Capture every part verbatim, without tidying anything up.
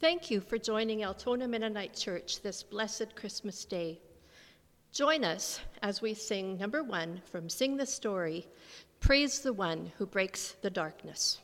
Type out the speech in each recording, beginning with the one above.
Thank you for joining Altona Mennonite Church this blessed Christmas Day. Join us as we sing number one from Sing the Story, Praise the One Who Breaks the Darkness.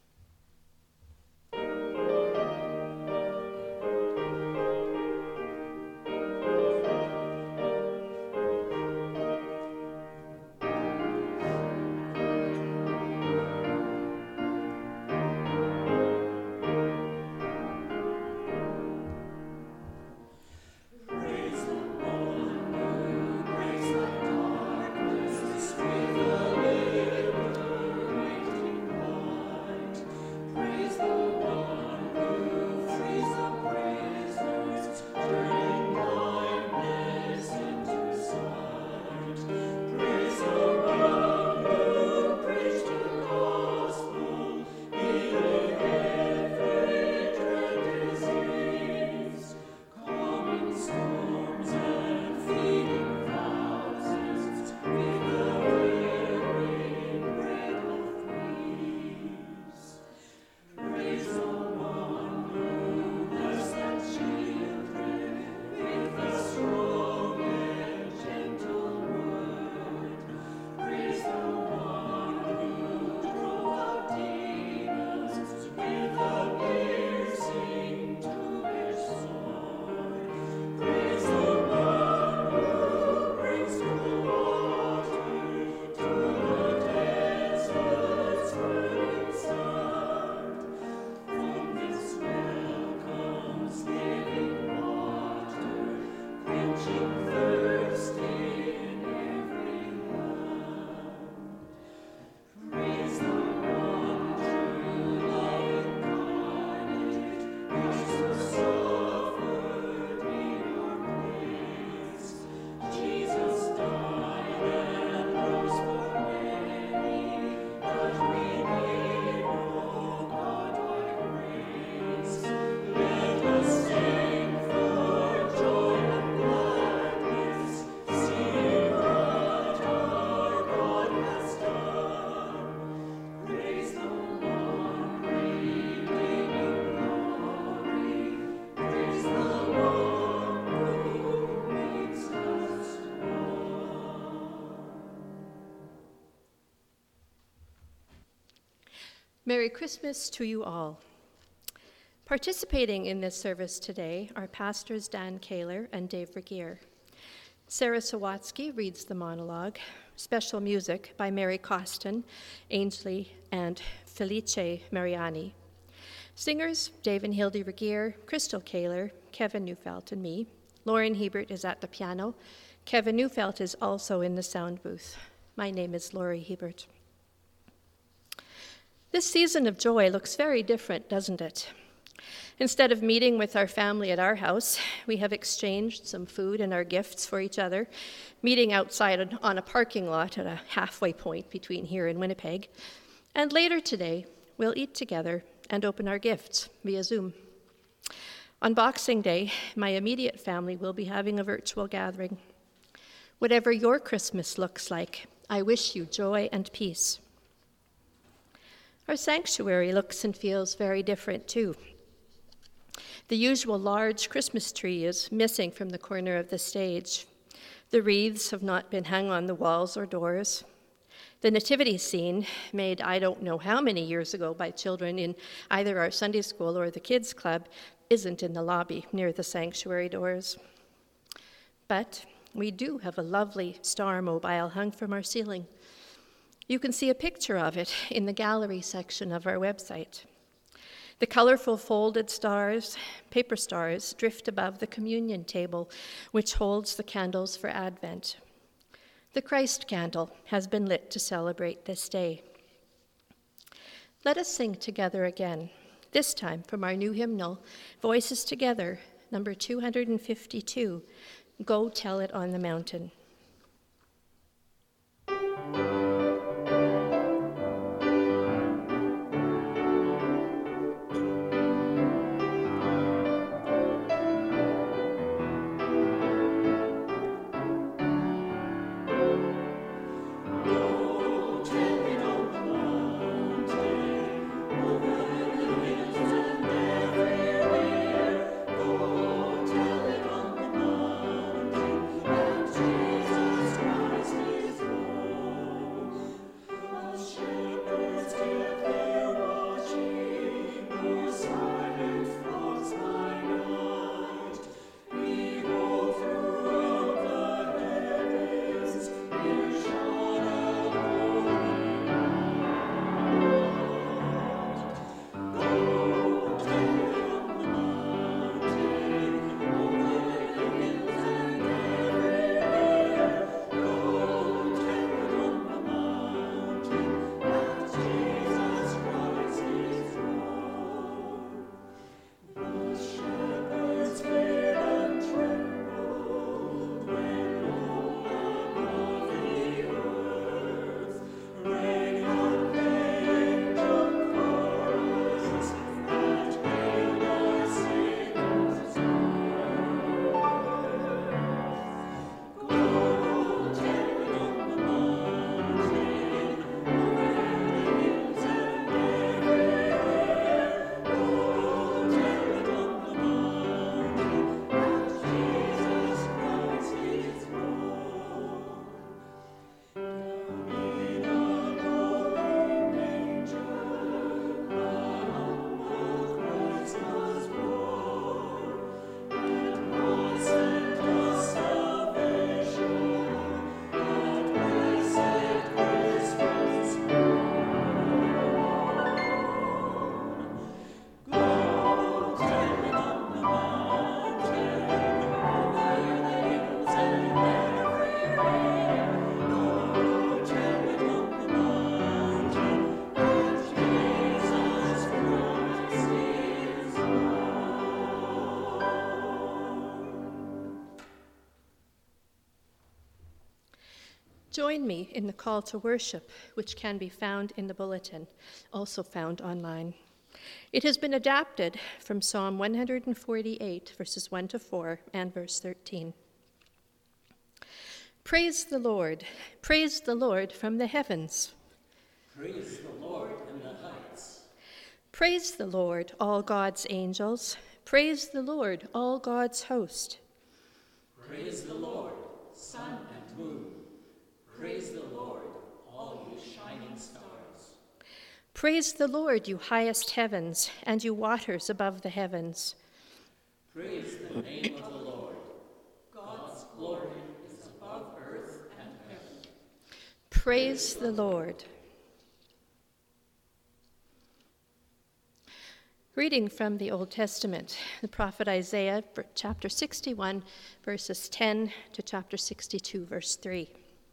Merry Christmas to you all. Participating in this service today are Pastors Dan Kaler and Dave Regier. Sarah Sawatsky reads the monologue. Special music by Mary Costin, Ainsley, and Felice Mariani. Singers, Dave and Hildy Regier, Crystal Kaler, Kevin Neufeld, and me. Lauren Hebert is at the piano. Kevin Neufeld is also in the sound booth. My name is Laurie Hebert. This season of joy looks very different, doesn't it? Instead of meeting with our family at our house, we have exchanged some food and our gifts for each other, meeting outside on a parking lot at a halfway point between here and Winnipeg. And later today, we'll eat together and open our gifts via Zoom. On Boxing Day, my immediate family will be having a virtual gathering. Whatever your Christmas looks like, I wish you joy and peace. Our sanctuary looks and feels very different too. The usual large Christmas tree is missing from the corner of the stage. The wreaths have not been hung on the walls or doors. The nativity scene, made I don't know how many years ago by children in either our Sunday school or the kids' club, isn't in the lobby near the sanctuary doors. But we do have a lovely star mobile hung from our ceiling. You can see a picture of it in the gallery section of our website. The colorful folded stars, paper stars, drift above the communion table, which holds the candles for Advent. The Christ candle has been lit to celebrate this day. Let us sing together again, this time from our new hymnal, Voices Together, number two hundred fifty-two, Go Tell It on the Mountain. Everywhere. Join me in the call to worship, which can be found in the bulletin, also found online. It has been adapted from Psalm one forty-eight, verses one to four, and verse thirteen. Praise the Lord, praise the Lord from the heavens. Praise the Lord in the heights. Praise the Lord, all God's angels. Praise the Lord, all God's host. Praise the Lord, sun and moon. Praise the Lord, all you shining stars. Praise the Lord, you highest heavens, and you waters above the heavens. Praise the name of the Lord. God's glory is above earth and heaven. Praise the Lord. Reading from the Old Testament, the prophet Isaiah, chapter sixty-one, verses ten to chapter sixty-two, verse three.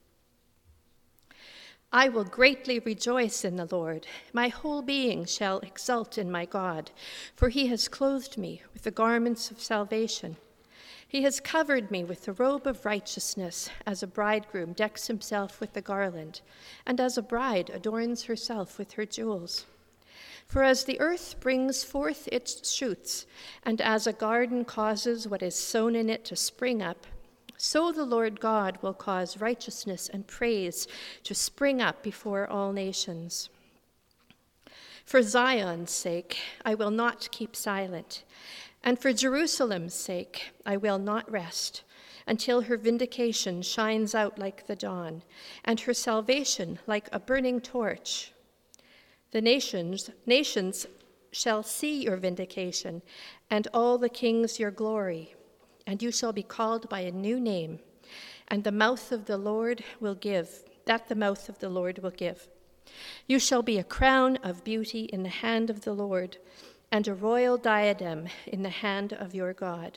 I will greatly rejoice in the Lord. My whole being shall exult in my God, for he has clothed me with the garments of salvation. He has covered me with the robe of righteousness, as a bridegroom decks himself with the garland, and as a bride adorns herself with her jewels. For as the earth brings forth its shoots, and as a garden causes what is sown in it to spring up, so the Lord God will cause righteousness and praise to spring up before all nations. For Zion's sake, I will not keep silent, and for Jerusalem's sake, I will not rest, until her vindication shines out like the dawn, and her salvation like a burning torch. The nations, nations shall see your vindication, and all the kings your glory. And you shall be called by a new name, and the mouth of the Lord will give, that the mouth of the Lord will give. You shall be a crown of beauty in the hand of the Lord, and a royal diadem in the hand of your God.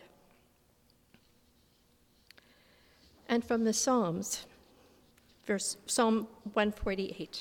And from the Psalms, verse Psalm one forty-eight.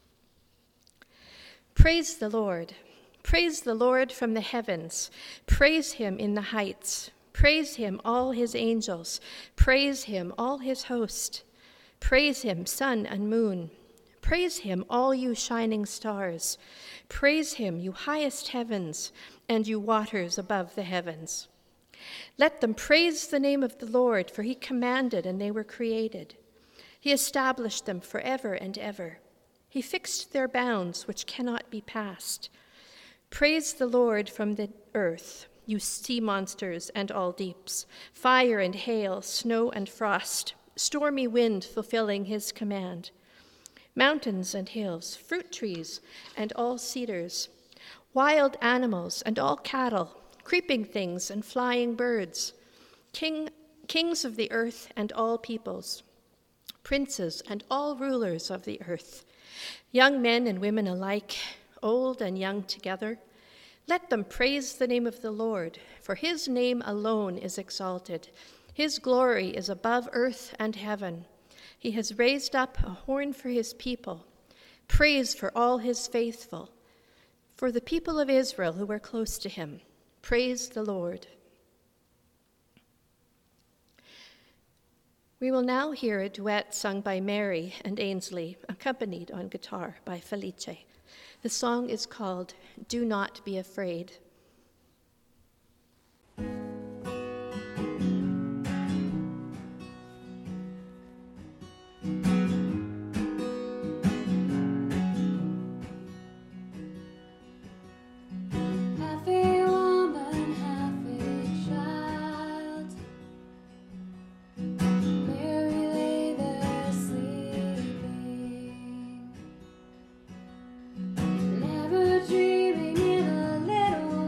Praise the Lord. Praise the Lord from the heavens. Praise him in the heights. Praise him, all his angels. Praise him, all his host. Praise him, sun and moon. Praise him, all you shining stars. Praise him, you highest heavens, and you waters above the heavens. Let them praise the name of the Lord, for he commanded and they were created. He established them forever and ever. He fixed their bounds, which cannot be passed. Praise the Lord from the earth, you sea monsters and all deeps, fire and hail, snow and frost, stormy wind fulfilling his command, mountains and hills, fruit trees and all cedars, wild animals and all cattle, creeping things and flying birds, king, kings of the earth and all peoples, princes and all rulers of the earth, young men and women alike, old and young together. Let them praise the name of the Lord, for his name alone is exalted. His glory is above earth and heaven. He has raised up a horn for his people, praise for all his faithful, for the people of Israel who are close to him. Praise the Lord. We will now hear a duet sung by Mary and Ainsley, accompanied on guitar by Felice. The song is called Do Not Be Afraid. Dreaming in a little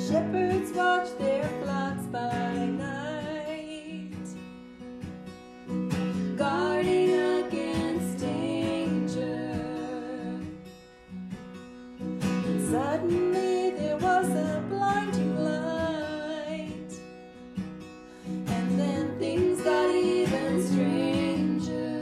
Shepherds watch their flocks by night, guarding against danger. And suddenly there was a blinding light, and then things got even stranger.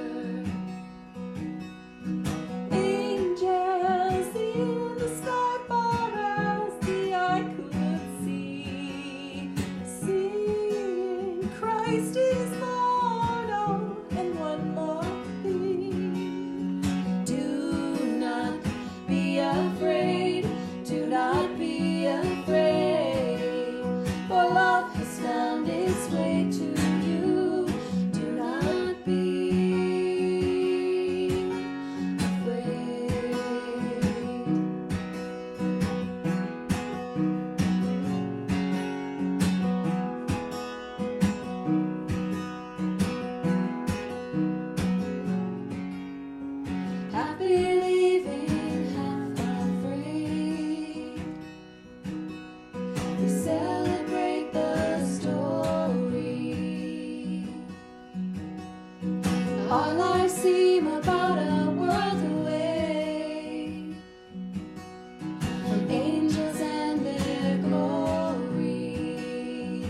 Angels in the sky far as the eye could see, singing, Christ is Lord. Oh, and one more thing, do not be afraid, do not be afraid, for love has found its way to you. Do not be afraid. Half believing, half afraid, we celebrate the story. Our lives seem about a world away from angels and their glory.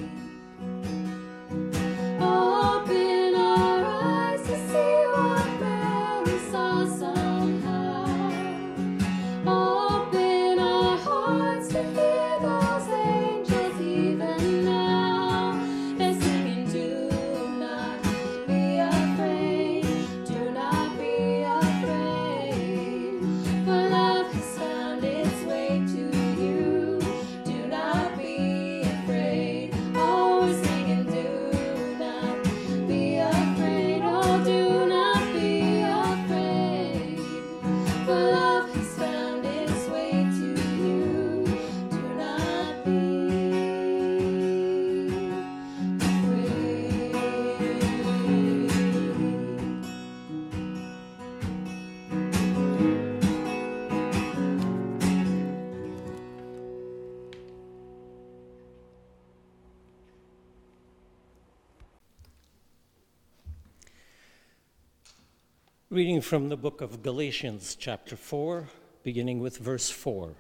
Open our eyes to see what Mary saw somehow. Open our hearts to hear those angels even now. They're singing, do not be afraid, do not be afraid, for love has found its way to you. Do not be afraid. Oh, we're singing, do not be afraid. Oh, do not be afraid, for love has found its way to you. Do not be afraid. Reading from the book of Galatians, chapter four, beginning with verse four.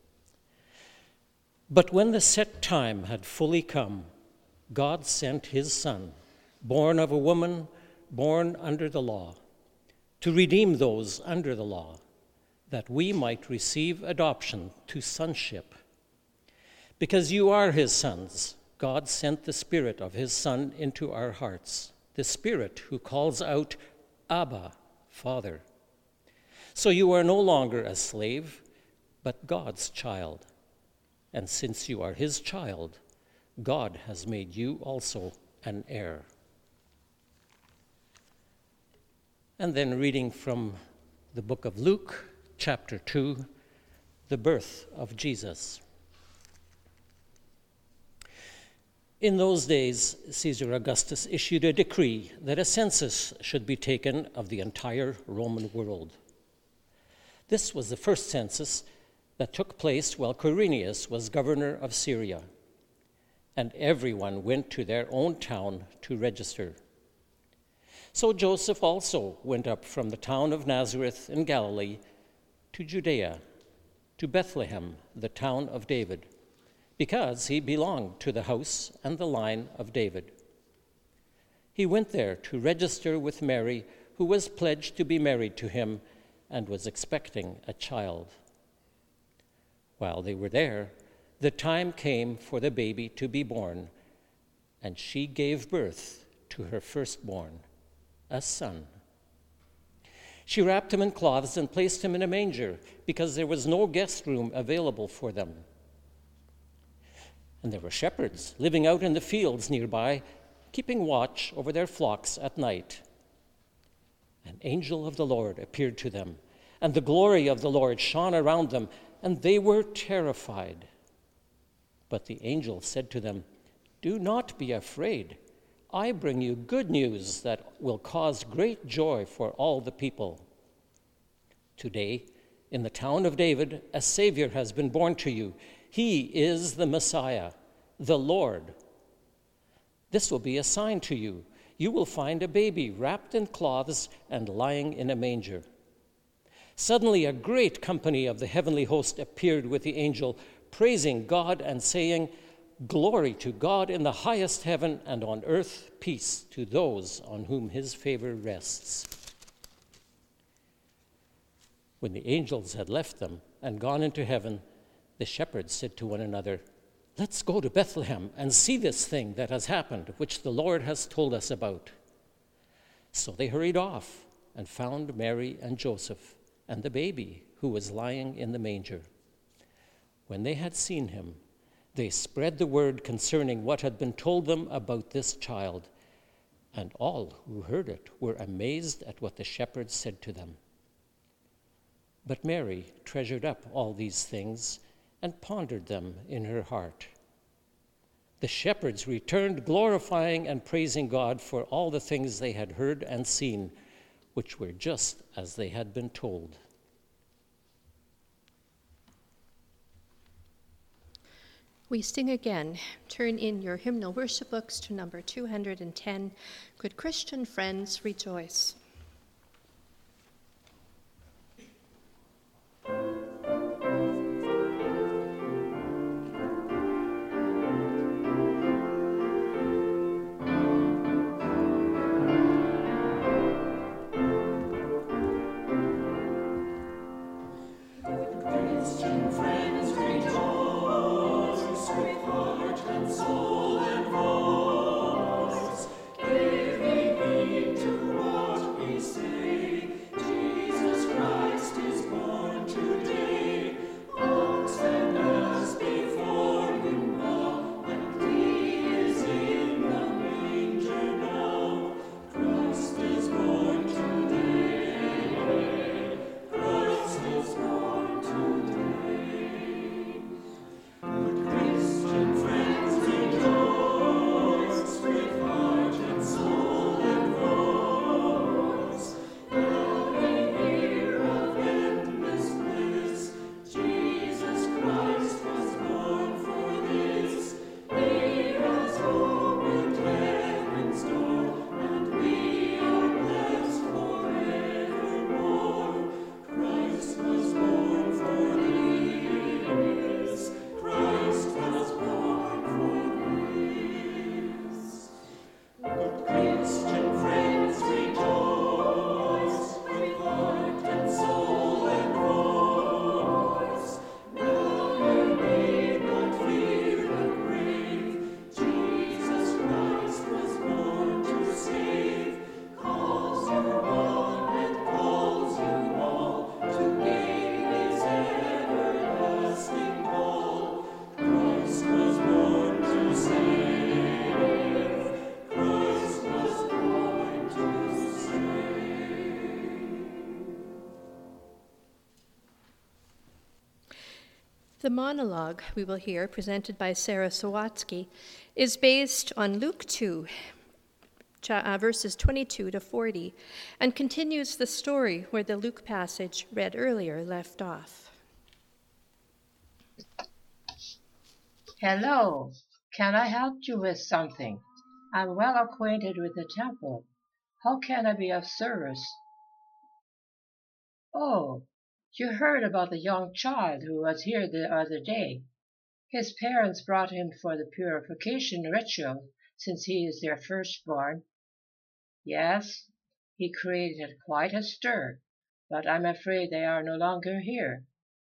But when the set time had fully come, God sent his Son, born of a woman, born under the law, to redeem those under the law, that we might receive adoption to sonship. Because you are his sons, God sent the Spirit of his Son into our hearts, the Spirit who calls out, Abba, Father. So you are no longer a slave, but God's child. And since you are his child, God has made you also an heir. And then reading from the book of Luke, chapter two, the birth of Jesus. In those days, Caesar Augustus issued a decree that a census should be taken of the entire Roman world. This was the first census that took place while Quirinius was governor of Syria, and everyone went to their own town to register. So Joseph also went up from the town of Nazareth in Galilee to Judea, to Bethlehem, the town of David, because he belonged to the house and the line of David. He went there to register with Mary, who was pledged to be married to him and was expecting a child. While they were there, the time came for the baby to be born, and she gave birth to her firstborn, a son. She wrapped him in cloths and placed him in a manger, because there was no guest room available for them. And there were shepherds living out in the fields nearby, keeping watch over their flocks at night. An angel of the Lord appeared to them, and the glory of the Lord shone around them, and they were terrified. But the angel said to them, "Do not be afraid. I bring you good news that will cause great joy for all the people. Today, in the town of David, a Savior has been born to you. He is the Messiah, the Lord. This will be a sign to you. You will find a baby wrapped in cloths and lying in a manger." Suddenly a great company of the heavenly host appeared with the angel, praising God and saying, "Glory to God in the highest heaven, and on earth peace to those on whom his favor rests." When the angels had left them and gone into heaven, the shepherds said to one another, "Let's go to Bethlehem and see this thing that has happened, which the Lord has told us about." So they hurried off and found Mary and Joseph and the baby who was lying in the manger. When they had seen him, they spread the word concerning what had been told them about this child, and all who heard it were amazed at what the shepherds said to them. But Mary treasured up all these things and pondered them in her heart. The shepherds returned, glorifying and praising God for all the things they had heard and seen, which were just as they had been told. We sing again. Turn in your hymnal worship books to number two hundred ten. Good Christian friends, rejoice. The monologue we will hear, presented by Sarah Sawatsky, is based on Luke two, uh, verses twenty-two to forty, and continues the story where the Luke passage read earlier left off. Hello, can I help you with something? I'm well acquainted with the temple. How can I be of service? Oh, you heard about the young child who was here the other day. His parents brought him for the purification ritual, since he is their firstborn. Yes, he created quite a stir, but I'm afraid they are no longer here.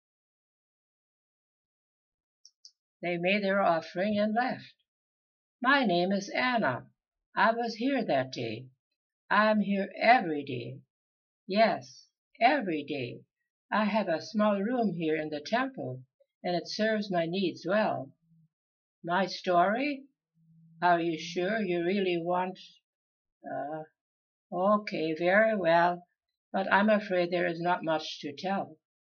They made their offering and left. My name is Anna. I was here that day. I'm here every day. Yes, every day. I have a small room here in the temple, and it serves my needs well. My story? Are you sure you really want... Uh, okay, very well, but I'm afraid there is not much to tell.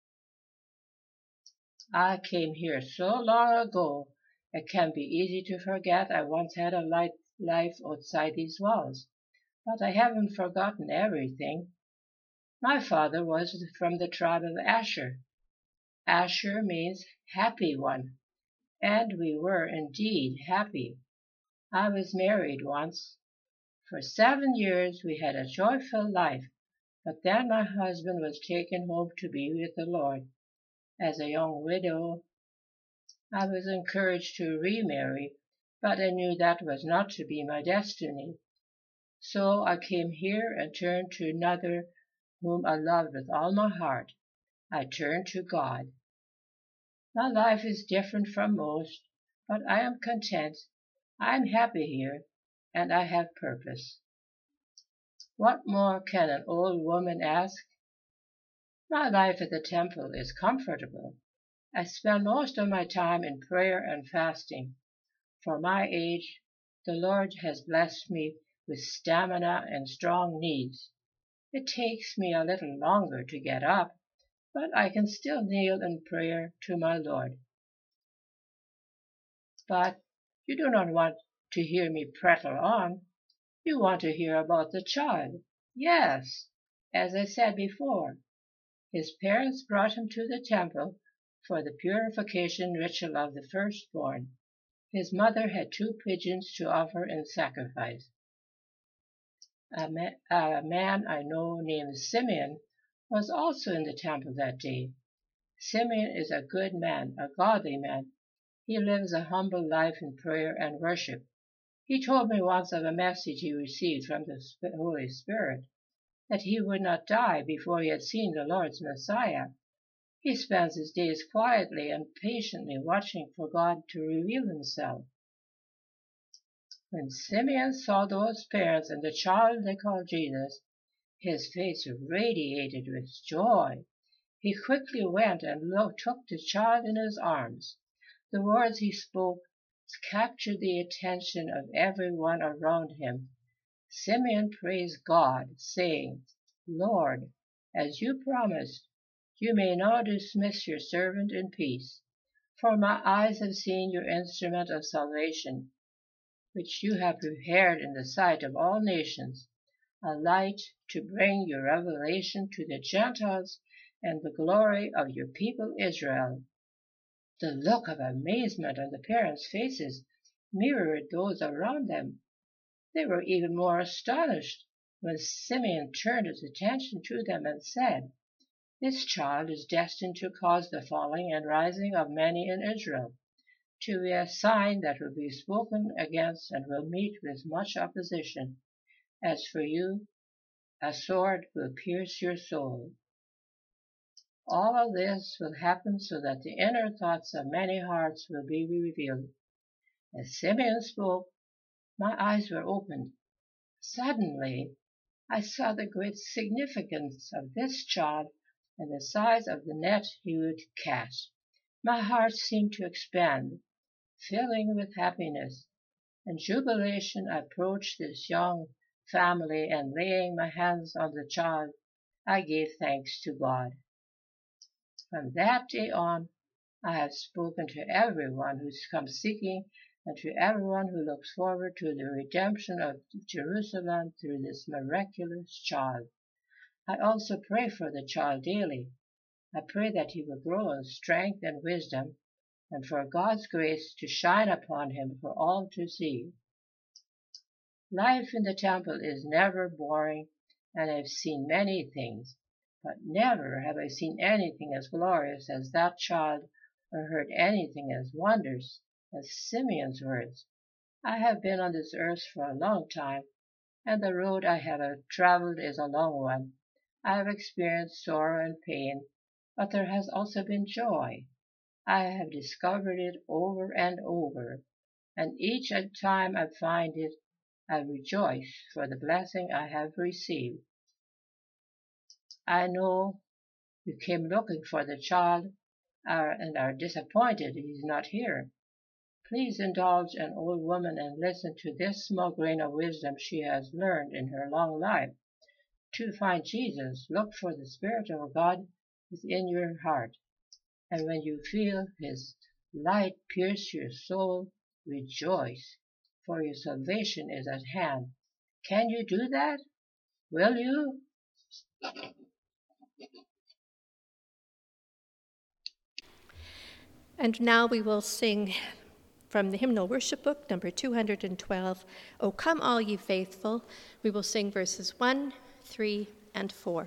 I came here so long ago, it can be easy to forget I once had a light life outside these walls, but I haven't forgotten everything. My father was from the tribe of Asher. Asher means happy one, and we were indeed happy. I was married once. For seven years we had a joyful life, but then my husband was taken home to be with the Lord. As a young widow, I was encouraged to remarry, but I knew that was not to be my destiny. So I came here and turned to another whom I loved with all my heart. I turned to God. My life is different from most, but I am content. I am happy here, and I have purpose. What more can an old woman ask? My life at the temple is comfortable. I spend most of my time in prayer and fasting. For my age, the Lord has blessed me with stamina and strong knees. It takes me a little longer to get up, but I can still kneel in prayer to my Lord. But you do not want to hear me prattle on. You want to hear about the child. Yes, as I said before, his parents brought him to the temple for the purification ritual of the firstborn. His mother had two pigeons to offer in sacrifice. A, ma- a man I know named Simeon was also in the temple that day. Simeon is a good man, a godly man. He lives a humble life in prayer and worship. He told me once of a message he received from the Holy Spirit, that he would not die before he had seen the Lord's Messiah. He spends his days quietly and patiently watching for God to reveal himself. When Simeon saw those parents and the child they called Jesus, his face radiated with joy. He quickly went and lo- took the child in his arms. The words he spoke captured the attention of everyone around him. Simeon praised God, saying, Lord, as you promised, you may now dismiss your servant in peace, for my eyes have seen your instrument of salvation, which you have prepared in the sight of all nations, a light to bring your revelation to the Gentiles and the glory of your people Israel. The look of amazement on the parents' faces mirrored those around them. They were even more astonished when Simeon turned his attention to them and said, This child is destined to cause the falling and rising of many in Israel, to be a sign that will be spoken against and will meet with much opposition. As for you, a sword will pierce your soul. All of this will happen so that the inner thoughts of many hearts will be revealed. As Simeon spoke, my eyes were opened. Suddenly, I saw the great significance of this child and the size of the net he would cast. My heart seemed to expand, filling with happiness and jubilation. I approached this young family and laying my hands on the child, I gave thanks to God. From that day on, I have spoken to everyone who's come seeking and to everyone who looks forward to the redemption of Jerusalem through this miraculous child. I also pray for the child daily. I pray that he will grow in strength and wisdom, and for God's grace to shine upon him for all to see. Life in the temple is never boring, and I've seen many things, but never have I seen anything as glorious as that child, or heard anything as wondrous as Simeon's words. I have been on this earth for a long time, and the road I have traveled is a long one. I have experienced sorrow and pain, but there has also been joy. I have discovered it over and over, and each time I find it, I rejoice for the blessing I have received. I know you came looking for the child uh, and are disappointed he is not here. Please indulge an old woman and listen to this small grain of wisdom she has learned in her long life. To find Jesus, look for the Spirit of God within your heart. And when you feel his light pierce your soul, rejoice, for your salvation is at hand. Can you do that? Will you? And now we will sing from the hymnal worship book, number two hundred twelve, O Come All Ye Faithful. We will sing verses one, three, and four.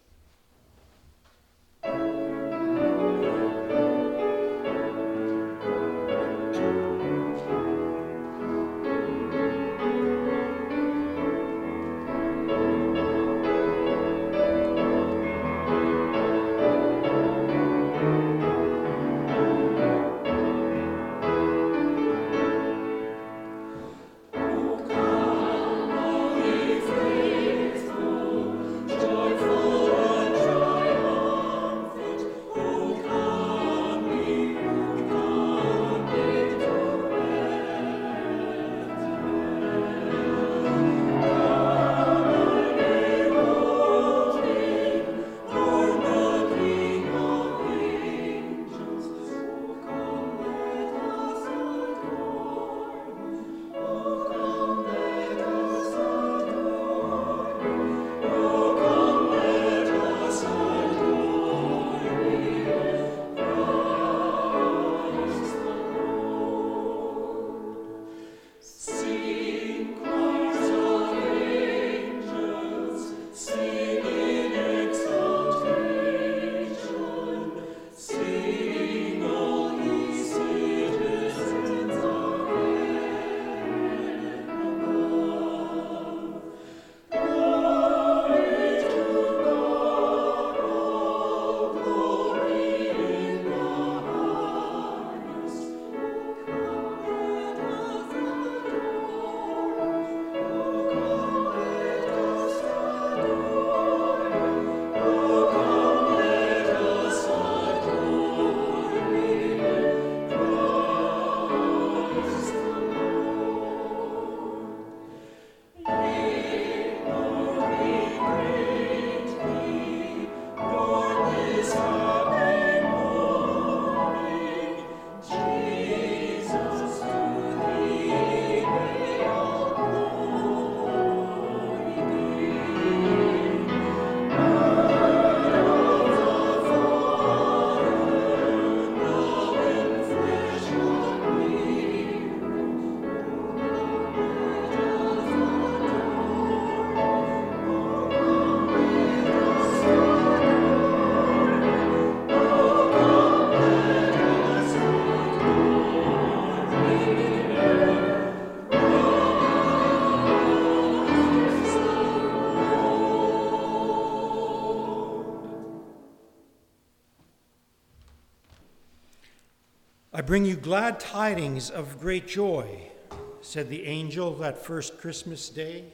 I bring you glad tidings of great joy, said the angel that first Christmas day.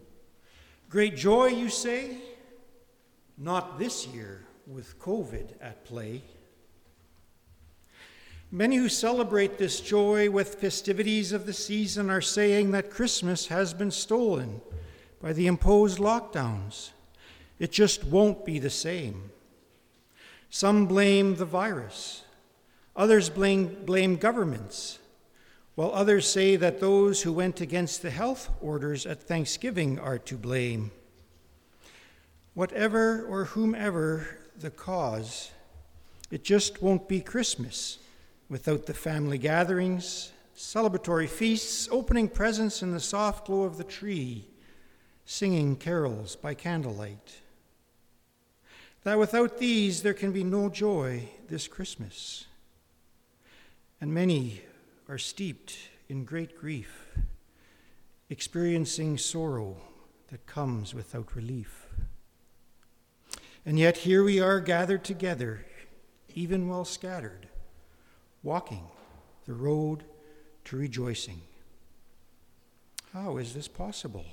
Great joy, you say? Not this year with COVID at play. Many who celebrate this joy with festivities of the season are saying that Christmas has been stolen by the imposed lockdowns. It just won't be the same. Some blame the virus. Others blame, blame governments, while others say that those who went against the health orders at Thanksgiving are to blame. Whatever or whomever the cause, it just won't be Christmas without the family gatherings, celebratory feasts, opening presents in the soft glow of the tree, singing carols by candlelight. That without these there can be no joy this Christmas. And many are steeped in great grief, experiencing sorrow that comes without relief. And yet here we are gathered together, even while scattered, walking the road to rejoicing. How is this possible?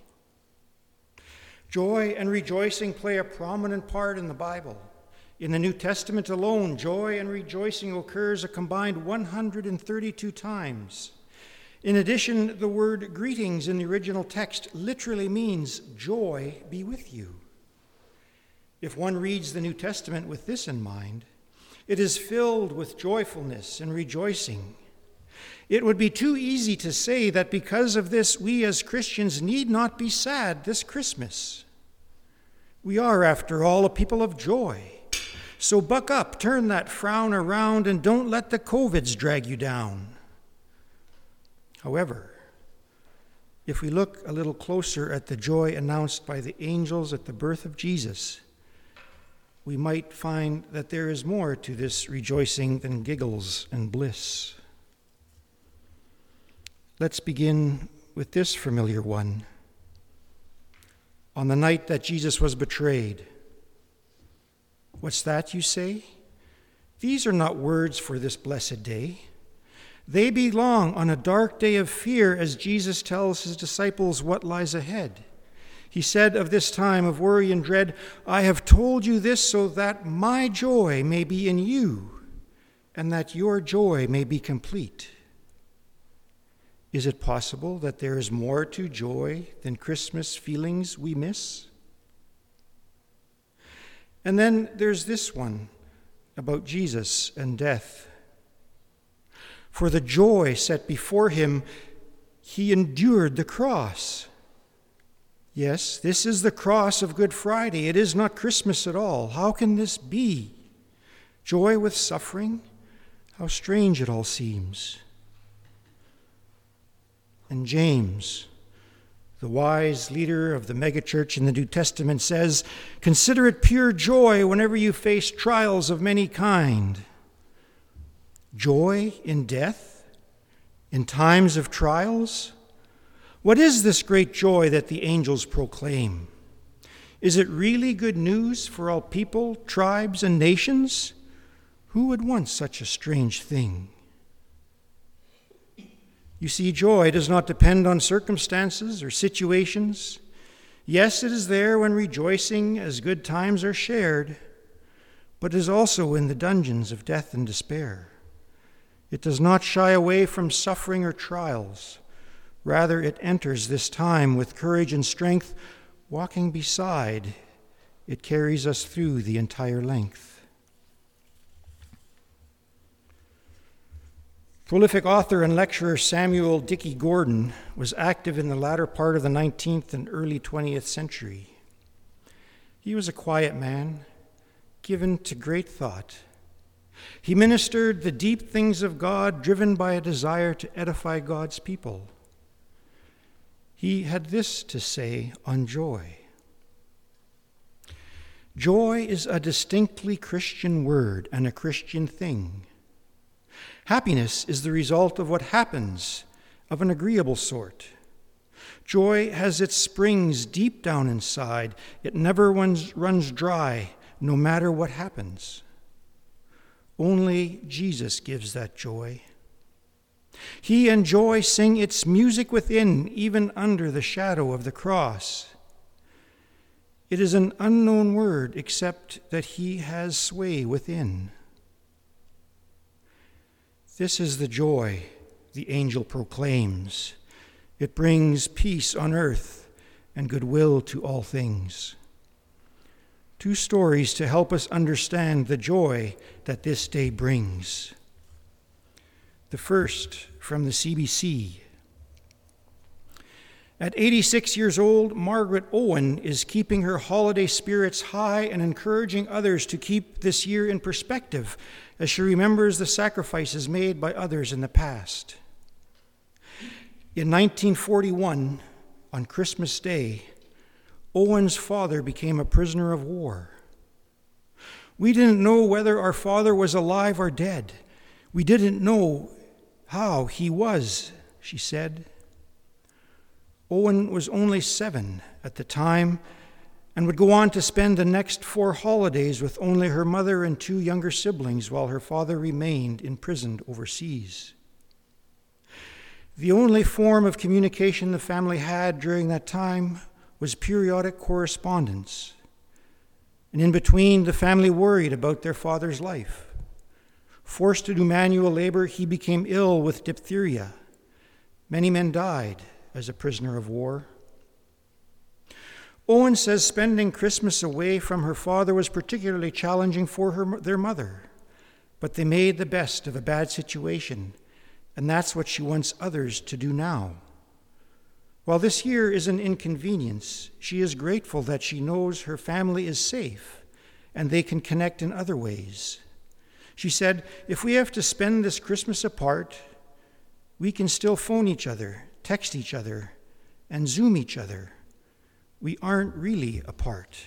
Joy and rejoicing play a prominent part in the Bible. In the New Testament alone, joy and rejoicing occurs a combined one hundred thirty-two times. In addition, the word greetings in the original text literally means joy be with you. If one reads the New Testament with this in mind, it is filled with joyfulness and rejoicing. It would be too easy to say that because of this, we as Christians need not be sad this Christmas. We are, after all, a people of joy. So buck up, turn that frown around, and don't let the COVIDs drag you down. However, if we look a little closer at the joy announced by the angels at the birth of Jesus, we might find that there is more to this rejoicing than giggles and bliss. Let's begin with this familiar one. On the night that Jesus was betrayed. What's that, you say? These are not words for this blessed day. They belong on a dark day of fear as Jesus tells his disciples what lies ahead. He said of this time of worry and dread, I have told you this so that my joy may be in you and that your joy may be complete. Is it possible that there is more to joy than Christmas feelings we miss? And then there's this one about Jesus and death. For the joy set before him, he endured the cross. Yes, this is the cross of Good Friday. It is not Christmas at all. How can this be? Joy with suffering? How strange it all seems. And James, the wise leader of the megachurch in the New Testament, says, consider it pure joy whenever you face trials of many kind. Joy in death? In times of trials? What is this great joy that the angels proclaim? Is it really good news for all people, tribes, and nations? Who would want such a strange thing? You see, joy does not depend on circumstances or situations. Yes, it is there when rejoicing as good times are shared, but is also in the dungeons of death and despair. It does not shy away from suffering or trials. Rather, it enters this time with courage and strength, walking beside. It carries us through the entire length. Prolific author and lecturer Samuel Dickey Gordon was active in the latter part of the nineteenth and early twentieth century. He was a quiet man, given to great thought. He ministered the deep things of God, driven by a desire to edify God's people. He had this to say on joy. Joy is a distinctly Christian word and a Christian thing. Happiness is the result of what happens, of an agreeable sort. Joy has its springs deep down inside. It never runs, runs dry, no matter what happens. Only Jesus gives that joy. He and joy sing its music within, even under the shadow of the cross. It is an unknown word, except that he has sway within. This is the joy the angel proclaims. It brings peace on earth and goodwill to all things. Two stories to help us understand the joy that this day brings. The first from the C B C. At eighty-six years old, Margaret Owen is keeping her holiday spirits high and encouraging others to keep this year in perspective as she remembers the sacrifices made by others in the past. In nineteen forty-one, on Christmas Day, Owen's father became a prisoner of war. We didn't know whether our father was alive or dead. We didn't know how he was, she said. Owen was only seven at the time and would go on to spend the next four holidays with only her mother and two younger siblings while her father remained imprisoned overseas. The only form of communication the family had during that time was periodic correspondence. And in between, the family worried about their father's life. Forced to do manual labor, he became ill with diphtheria. Many men died as a prisoner of war. Owen says spending Christmas away from her father was particularly challenging for her, their mother, but they made the best of a bad situation, and that's what she wants others to do now. While this year is an inconvenience, she is grateful that she knows her family is safe and they can connect in other ways. She said, if we have to spend this Christmas apart, we can still phone each other, text each other, and Zoom each other. We aren't really apart.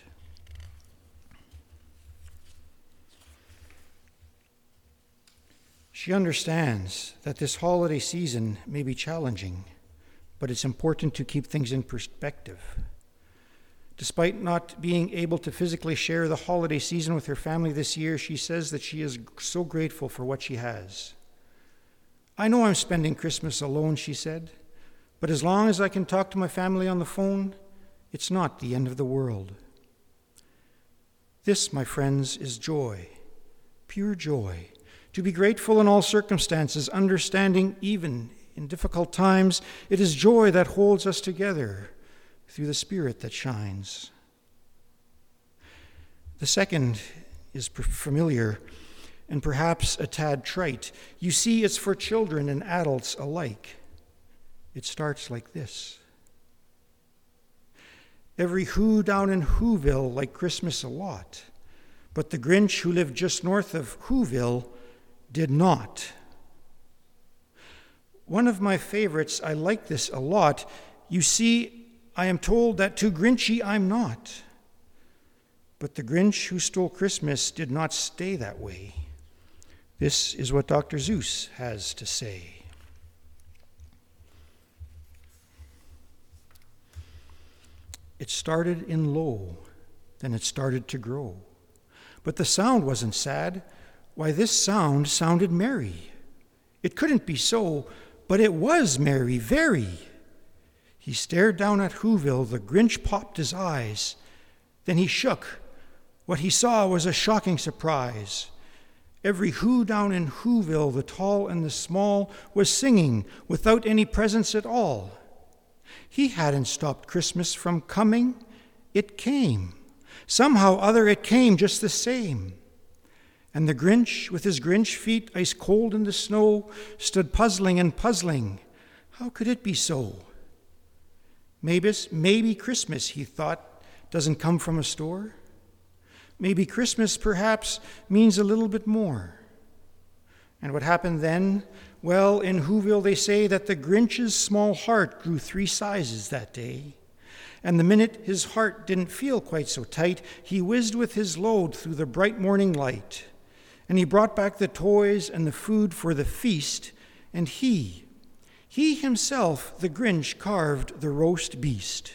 She understands that this holiday season may be challenging, but it's important to keep things in perspective. Despite not being able to physically share the holiday season with her family this year, she says that she is so grateful for what she has. I know I'm spending Christmas alone, she said, but as long as I can talk to my family on the phone, it's not the end of the world. This, my friends, is joy, pure joy. To be grateful in all circumstances, understanding even in difficult times, it is joy that holds us together through the Spirit that shines. The second is familiar and perhaps a tad trite. You see, it's for children and adults alike. It starts like this. Every who down in Whoville liked Christmas a lot, but the Grinch who lived just north of Whoville did not. One of my favorites, I like this a lot. You see, I am told that too Grinchy I'm not. But the Grinch who stole Christmas did not stay that way. This is what Doctor Seuss has to say. It started in low, then it started to grow. But the sound wasn't sad. Why, this sound sounded merry. It couldn't be so, but it was merry, very. He stared down at Whoville, the Grinch popped his eyes. Then he shook. What he saw was a shocking surprise. Every who down in Whoville, the tall and the small, was singing without any presents at all. He hadn't stopped Christmas from coming. It came. Somehow other it came just the same. And the Grinch, with his Grinch feet ice cold in the snow, stood puzzling and puzzling. How could it be so? Maybe, maybe Christmas, he thought, doesn't come from a store. Maybe Christmas, perhaps, means a little bit more. And what happened then? Well, in Whoville they say that the Grinch's small heart grew three sizes that day. And the minute his heart didn't feel quite so tight, he whizzed with his load through the bright morning light. And he brought back the toys and the food for the feast, and he, he himself, the Grinch, carved the roast beast.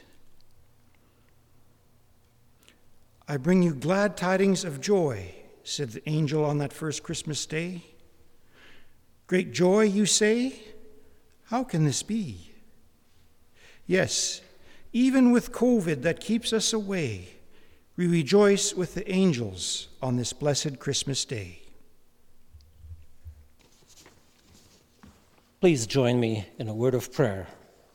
I bring you glad tidings of joy, said the angel on that first Christmas day. Great joy, you say? How can this be? Yes, even with COVID that keeps us away, we rejoice with the angels on this blessed Christmas day. Please join me in a word of prayer.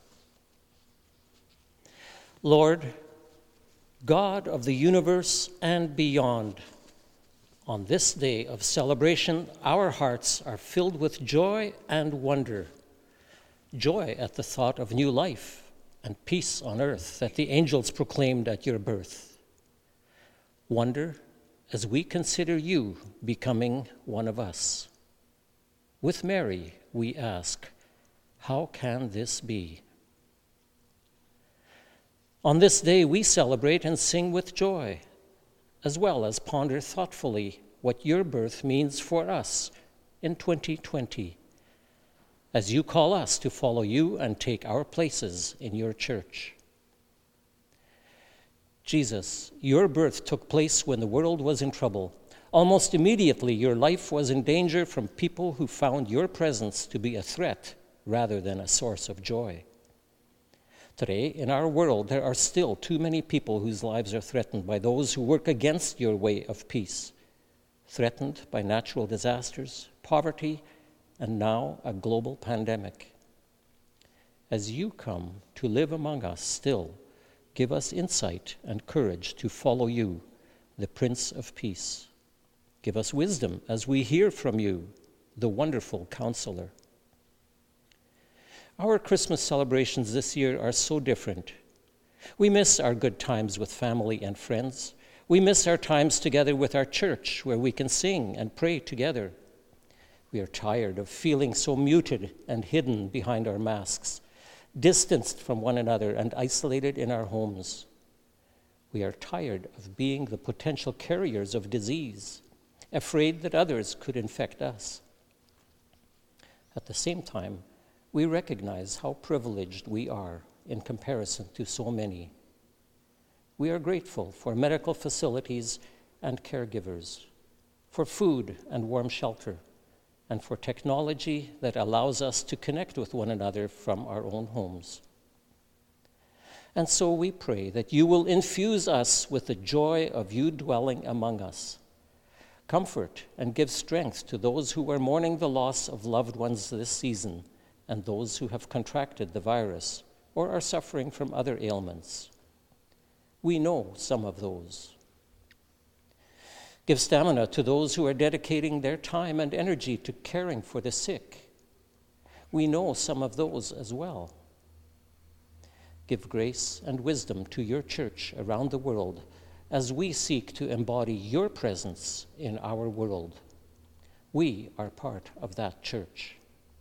Lord, God of the universe and beyond, on this day of celebration, our hearts are filled with joy and wonder. Joy at the thought of new life and peace on earth that the angels proclaimed at your birth. Wonder as we consider you becoming one of us. With Mary, we ask, how can this be? On this day, we celebrate and sing with joy, as well as ponder thoughtfully what your birth means for us in twenty twenty, as you call us to follow you and take our places in your church. Jesus, your birth took place when the world was in trouble. Almost immediately, your life was in danger from people who found your presence to be a threat rather than a source of joy. Today, in our world, there are still too many people whose lives are threatened by those who work against your way of peace, threatened by natural disasters, poverty, and now a global pandemic. As you come to live among us still, give us insight and courage to follow you, the Prince of Peace. Give us wisdom as we hear from you, the wonderful Counselor. Our Christmas celebrations this year are so different. We miss our good times with family and friends. We miss our times together with our church, where we can sing and pray together. We are tired of feeling so muted and hidden behind our masks, distanced from one another and isolated in our homes. We are tired of being the potential carriers of disease, afraid that others could infect us. At the same time, we recognize how privileged we are in comparison to so many. We are grateful for medical facilities and caregivers, for food and warm shelter, and for technology that allows us to connect with one another from our own homes. And so we pray that you will infuse us with the joy of you dwelling among us. Comfort and give strength to those who are mourning the loss of loved ones this season and those who have contracted the virus or are suffering from other ailments. We know some of those. Give stamina to those who are dedicating their time and energy to caring for the sick. We know some of those as well. Give grace and wisdom to your church around the world as we seek to embody your presence in our world. We are part of that church.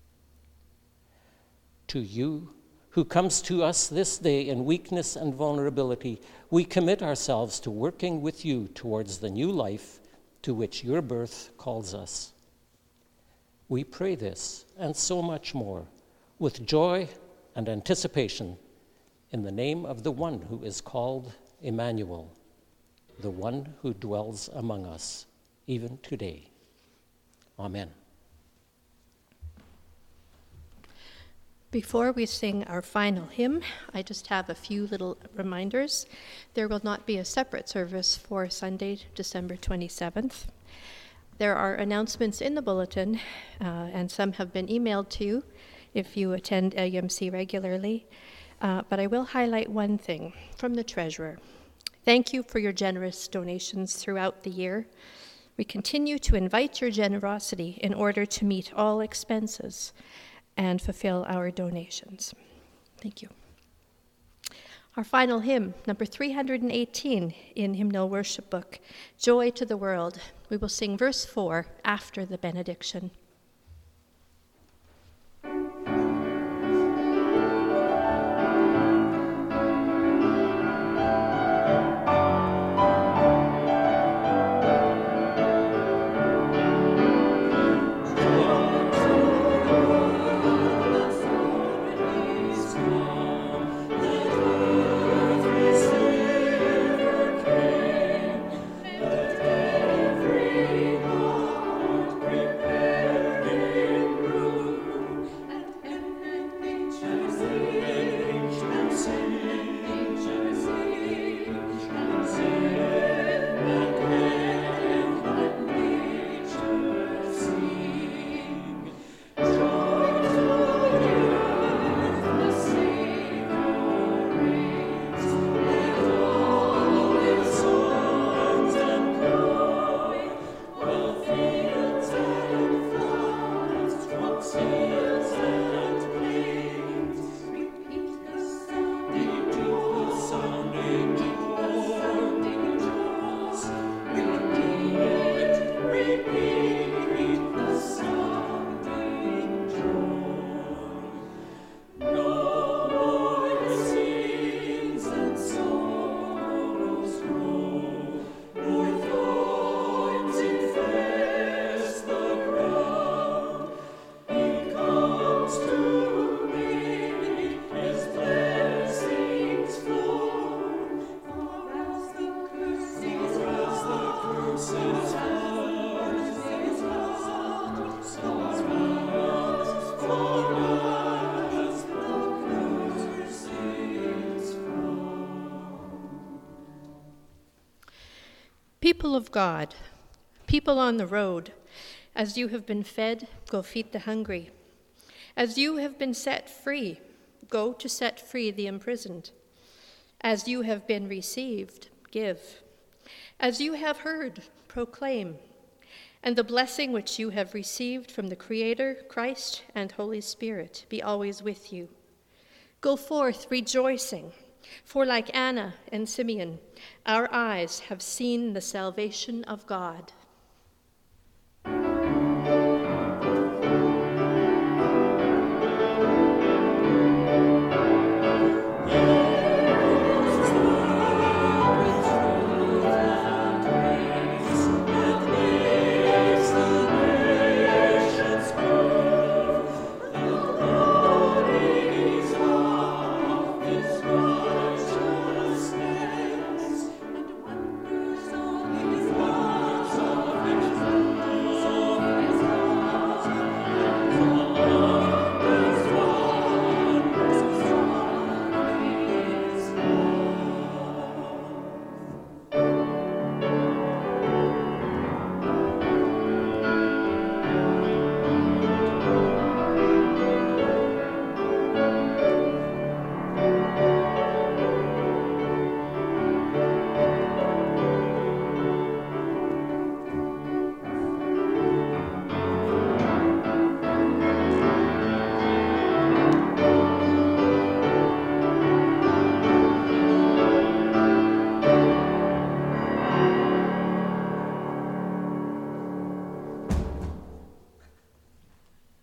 To you, who comes to us this day in weakness and vulnerability, we commit ourselves to working with you towards the new life to which your birth calls us. We pray this and so much more with joy and anticipation in the name of the one who is called Emmanuel, the one who dwells among us, even today. Amen. Before we sing our final hymn, I just have a few little reminders. There will not be a separate service for Sunday, December twenty-seventh. There are announcements in the bulletin, uh, and some have been emailed to you if you attend A M C regularly. Uh, but I will highlight one thing from the treasurer. Thank you for your generous donations throughout the year. We continue to invite your generosity in order to meet all expenses and fulfill our donations. Thank you. Our final hymn, number three hundred eighteen in Hymnal Worship Book, Joy to the World. We will sing verse four after the benediction. People of God, people on the road, as you have been fed, go feed the hungry. As you have been set free, go to set free the imprisoned. As you have been received, give. As you have heard, proclaim. And the blessing which you have received from the Creator, Christ, and Holy Spirit be always with you. Go forth rejoicing, For like Anna and Simeon, our eyes have seen the salvation of God,